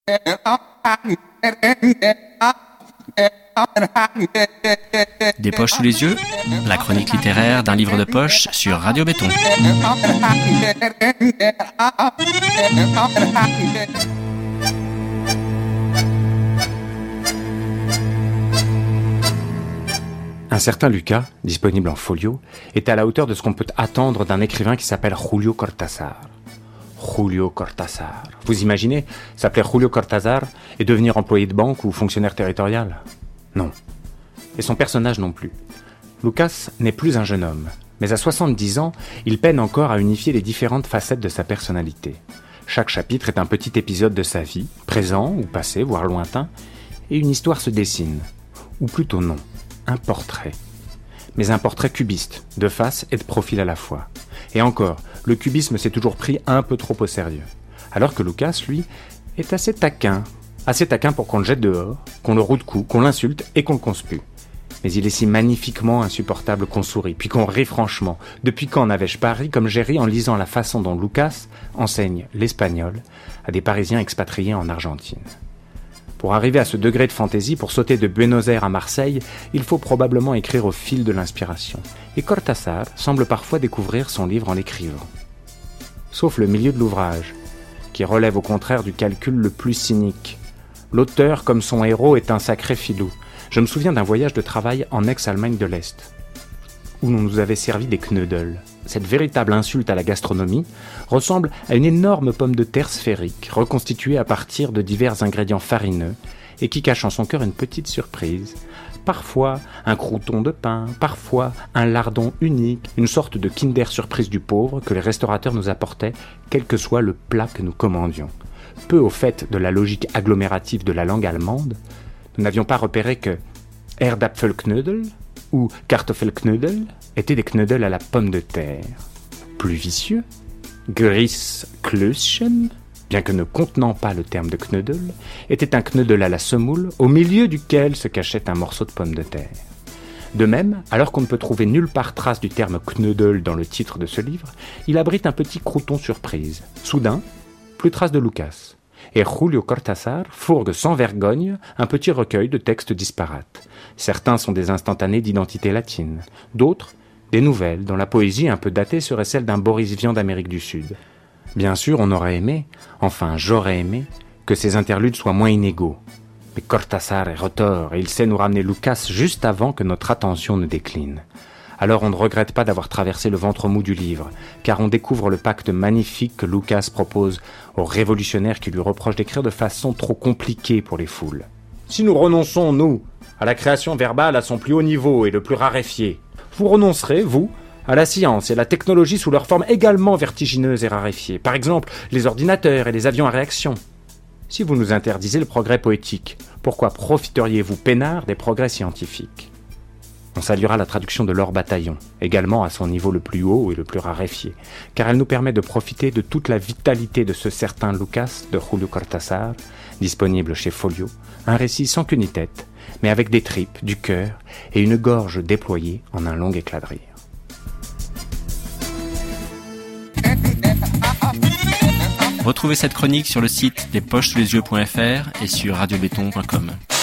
Des poches sous les yeux, la chronique littéraire d'un livre de poche sur Radio Béton. Un certain Lucas, disponible en folio, est à la hauteur de ce qu'on peut attendre d'un écrivain qui s'appelle Julio Cortázar. Julio Cortázar. Vous imaginez s'appeler Julio Cortázar et devenir employé de banque ou fonctionnaire territorial ? Non. Et son personnage non plus. Lucas n'est plus un jeune homme, mais à 70 ans, il peine encore à unifier les différentes facettes de sa personnalité. Chaque chapitre est un petit épisode de sa vie, présent ou passé, voire lointain, et une histoire se dessine. Ou plutôt non, un portrait. Mais un portrait cubiste, de face et de profil à la fois. Et encore, le cubisme s'est toujours pris un peu trop au sérieux. Alors que Lucas, lui, est assez taquin pour qu'on le jette dehors, qu'on le roue de coups, qu'on l'insulte et qu'on le conspue. Mais il est si magnifiquement insupportable qu'on sourit, puis qu'on rit franchement. Depuis quand n'avais-je pas ri comme j'ai ri en lisant la façon dont Lucas enseigne l'espagnol à des Parisiens expatriés en Argentine. Pour arriver à ce degré de fantaisie, pour sauter de Buenos Aires à Marseille, il faut probablement écrire au fil de l'inspiration. Et Cortázar semble parfois découvrir son livre en l'écrivant. Sauf le milieu de l'ouvrage, qui relève au contraire du calcul le plus cynique. L'auteur, comme son héros, est un sacré filou. Je me souviens d'un voyage de travail en ex-Allemagne de l'Est, où l'on nous avait servi des knödel. Cette véritable insulte à la gastronomie ressemble à une énorme pomme de terre sphérique, reconstituée à partir de divers ingrédients farineux, et qui cache en son cœur une petite surprise. Parfois un crouton de pain, parfois un lardon unique, une sorte de Kinder surprise du pauvre que les restaurateurs nous apportaient, quel que soit le plat que nous commandions. Peu au fait de la logique agglomérative de la langue allemande, nous n'avions pas repéré que Erdäpfelknödel ou Kartoffelknödel étaient des knödel à la pomme de terre. Plus vicieux, Grießklößchen, bien que ne contenant pas le terme de knödel, était un knödel à la semoule, au milieu duquel se cachait un morceau de pomme de terre. De même, alors qu'on ne peut trouver nulle part trace du terme knödel dans le titre de ce livre, il abrite un petit crouton surprise. Soudain, plus trace de Lucas. Et Julio Cortázar fourgue sans vergogne un petit recueil de textes disparates. Certains sont des instantanés d'identité latine, d'autres, des nouvelles dont la poésie un peu datée serait celle d'un Boris Vian d'Amérique du Sud. Bien sûr, on aurait aimé, enfin j'aurais aimé, que ces interludes soient moins inégaux. Mais Cortázar est retors et il sait nous ramener Lucas juste avant que notre attention ne décline. Alors on ne regrette pas d'avoir traversé le ventre mou du livre, car on découvre le pacte magnifique que Lucas propose aux révolutionnaires qui lui reprochent d'écrire de façon trop compliquée pour les foules. Si nous renonçons, nous, à la création verbale à son plus haut niveau et le plus raréfié, vous renoncerez, vous, à la science et à la technologie sous leur forme également vertigineuse et raréfiée. Par exemple, les ordinateurs et les avions à réaction. Si vous nous interdisez le progrès poétique, pourquoi profiteriez-vous peinard des progrès scientifiques ? On saluera la traduction de Laure Bataillon, également à son niveau le plus haut et le plus raréfié, car elle nous permet de profiter de toute la vitalité de ce certain Lucas de Julio Cortázar, disponible chez Folio, un récit sans queue ni tête, mais avec des tripes, du cœur et une gorge déployée en un long éclat de rire. Retrouvez cette chronique sur le site despochesouslesyeux.fr et sur radiobéton.com.